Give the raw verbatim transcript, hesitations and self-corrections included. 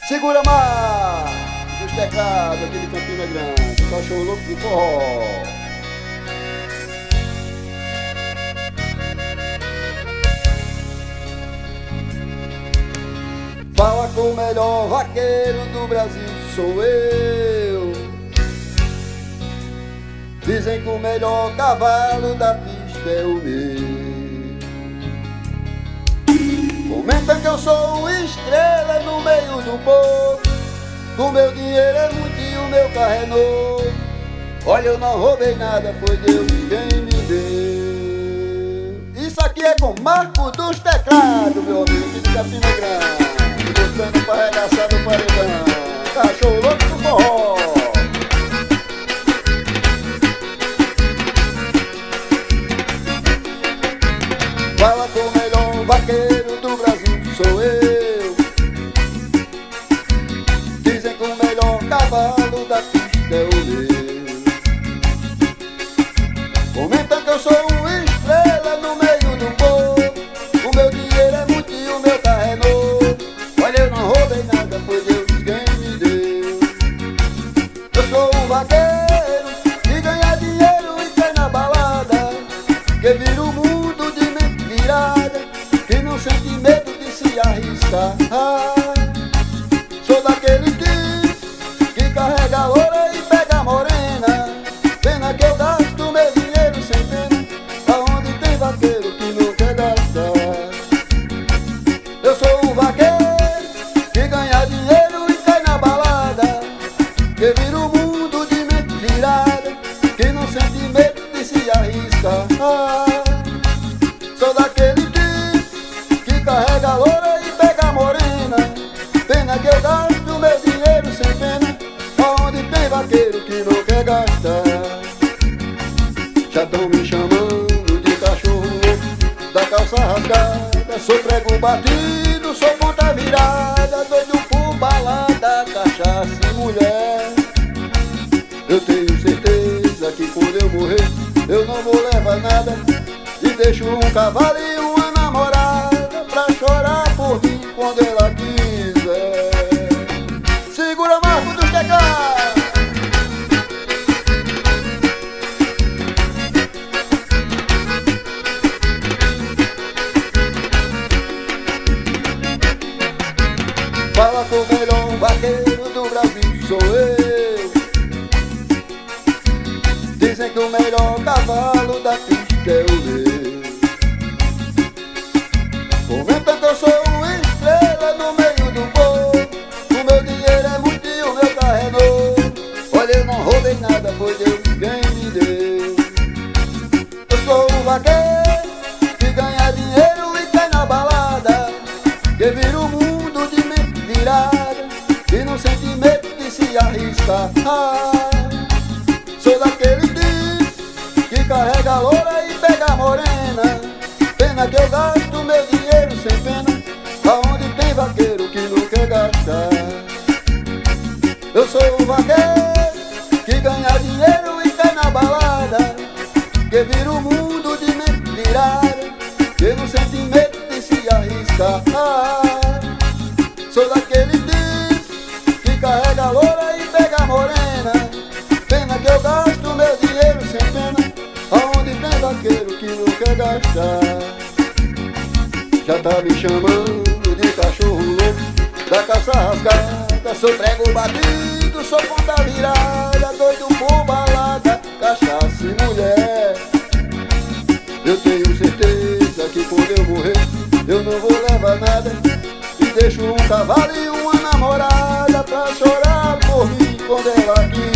Segura mais dos teclados aqui de Campina Grande, o cachorro louco do forró. Fala com o melhor vaqueiro do Brasil, sou eu. Dizem que o melhor cavalo da pista é o meu. Comentam que eu sou estrela no meio do povo. O meu dinheiro é muito e o meu carro é novo. Olha, eu não roubei nada, foi Deus quem me deu. Isso aqui é com Marco dos Teclados, meu amigo, aqui de Campina Grande, botando pra arregaçar no paredão, cachorro louco do forró. Fala com o melhor vaqueiro do Brasil, sou eu. Dizem que o melhor cavalo da pista é o meu. Comentam que eu sou uma estrela no meio do povo. O meu dinheiro é muito e o meu carro é novo. Olha, eu não roubei nada, foi Deus quem me deu. Eu sou um vaqueiro que ganha dinheiro e cai na balada, que vira o mundo de mente virada, que não sente medo de se arriscar. Sou daquele que, que carrega a loura e pega a morena. Pena que eu gasto meu dinheiro sem pena, aonde tem vaqueiro que não quer gastar. Eu sou um vaqueiro que ganha dinheiro e cai na balada, que vira o mundo de mente virada, que não sente medo de se arriscar. Sou daquele que, que carrega a loura e pega a morena. Pena que eu gasto meu dinheiro sem pena, aonde tem vaqueiro que não quer gastar. Já tão me chamando de cachorro louco, da calça rasgada, sou prego batido, sou ponta virada, doido por balada, cachaça e mulher. Eu tenho certeza que quando eu morrer eu não vou levar nada, e deixo um cavalo e uma namorada pra chorar por mim quando ela quiser. Segura Marco dos Teclados. Fala com o melhor vaqueiro do Brasil, sou eu. Dizem que o melhor cavalo da pista é o meu. Comentam que eu sou uma estrela no meio do povo. O meu dinheiro é muito e o meu carro é novo. Olha, eu não roubei nada, foi Deus quem me deu. Eu sou um vaqueiro que ganha dinheiro e cai na balada, que vira o mundo de mente virada, que não sente medo de se arriscar. Sou daquele que, que carrega a loura e pega a morena. Pena que eu gasto meu dinheiro sem pena, aonde tem vaqueiro que não quer gastar. Eu sou um vaqueiro que ganha dinheiro e cai na balada, que vira o mundo de mente virada, que não sente medo de se arriscar. Sou daquele que, que carrega a loura e pega a morena. Pena que eu gasto meu dinheiro sem pena, aonde tem vaqueiro que não quer gastar. Já tá me chamando de cachorro louco, da calça rasgada, sou prego batido, sou ponta virada, doido por balada, cachaça e mulher. Eu tenho certeza que quando eu morrer eu não vou levar nada, e deixo um cavalo e uma namorada pra chorar por mim quando ela quiser.